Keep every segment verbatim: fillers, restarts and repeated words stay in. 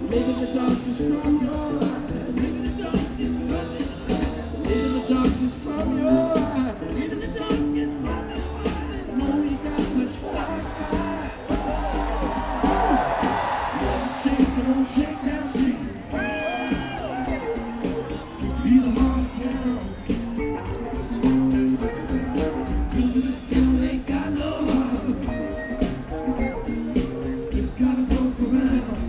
Maybe the darkness from your eyes. Maybe the darkness from your eyes. Maybe the darkness from your eyes. Maybe the darkness from your eyes. No, you got such dark eyes. Don't shake, don't shake that street. Used to be the heart of town. To this town ain't got no heart. Just gotta walk around.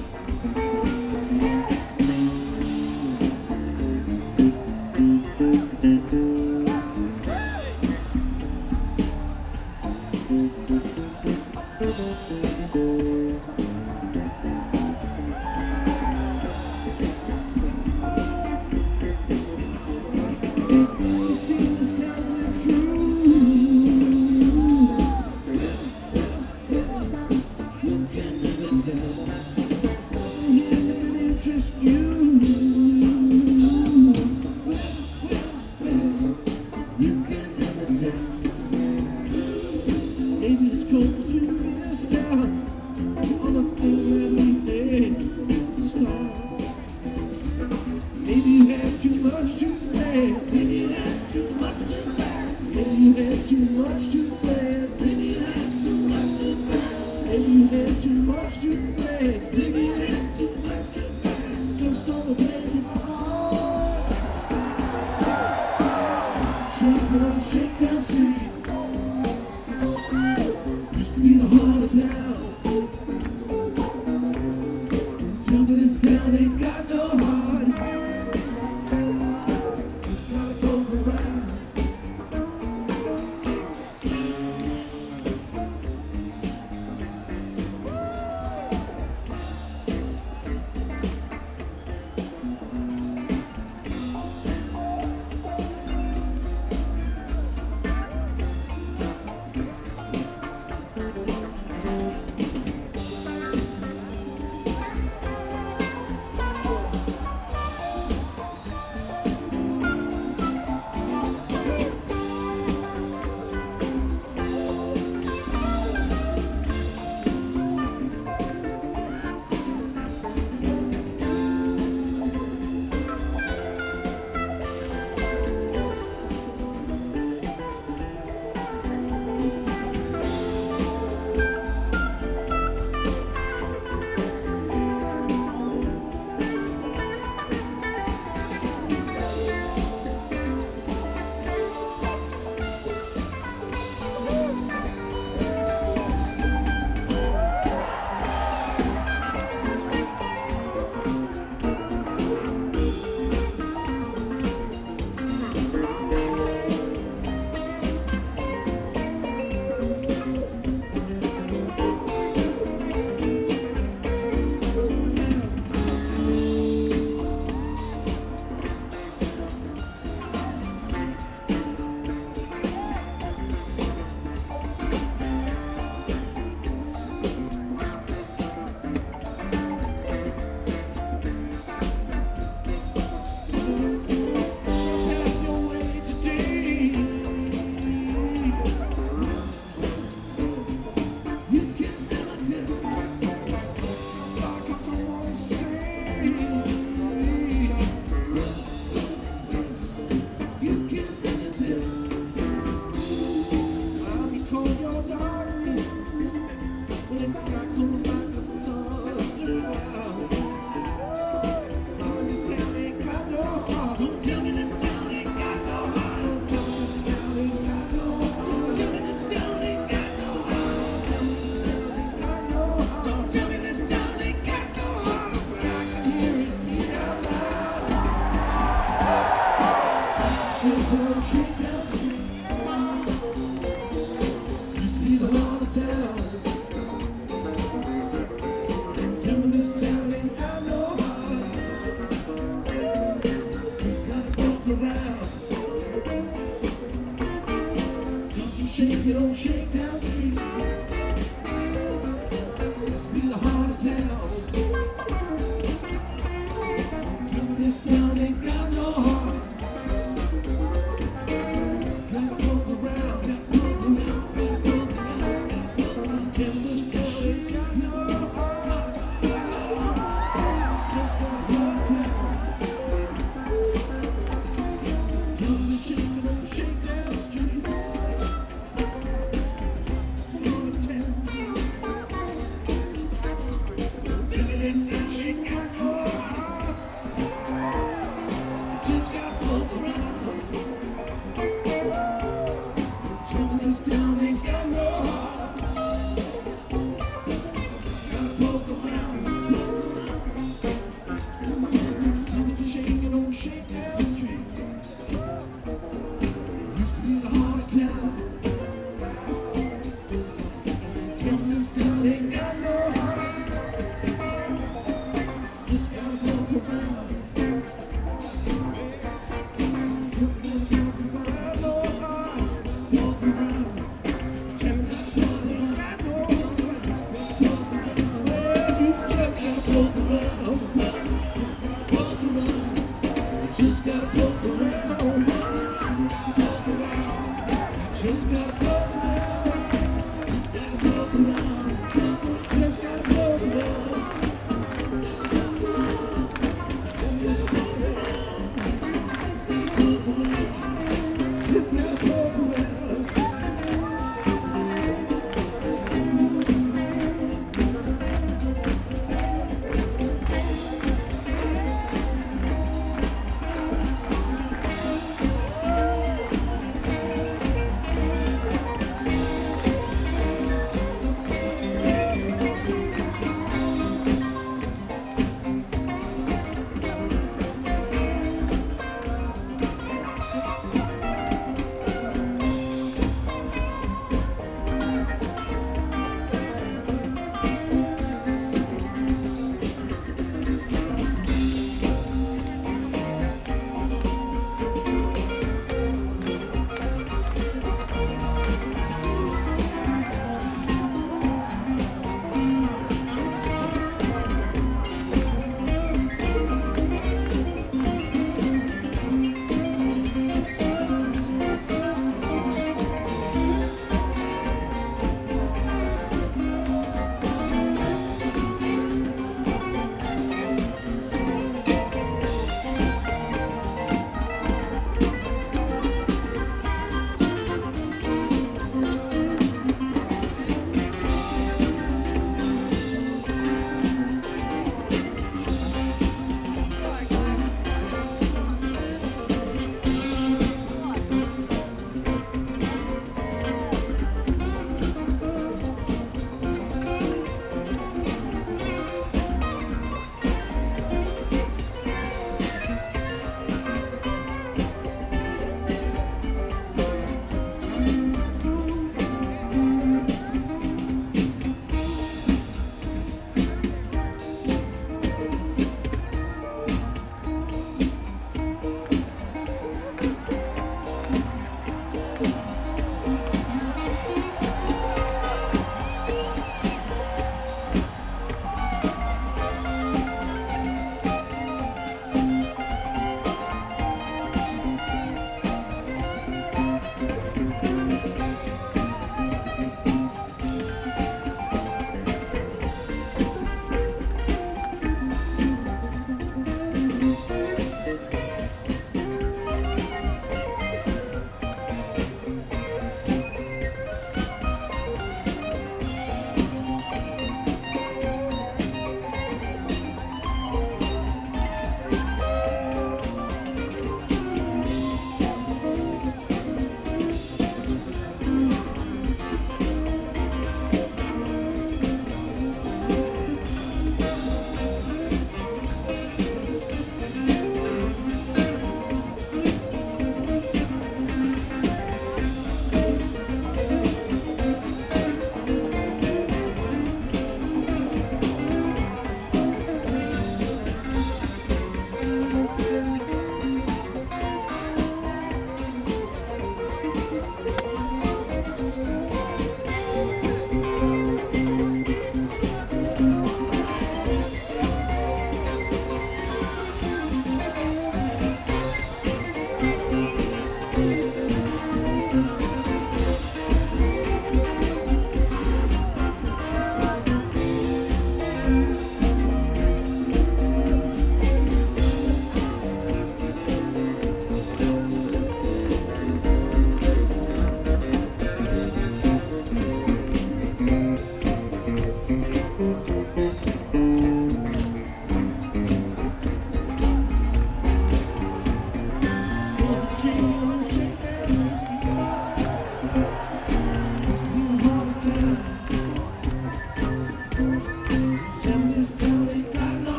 Maybe it's cold you missed out on the thing that we did at the start. Maybe you had too much to play. Maybe you had too much to play. Maybe you had too much to play. Maybe you had too much to play. Maybe you had too much to play. Maybe you had too much to play. Just don't play your heart. Shake on, shake that street. Used to be the heart of town. Jungle this town ain't got no heart. Just gotta go around. Just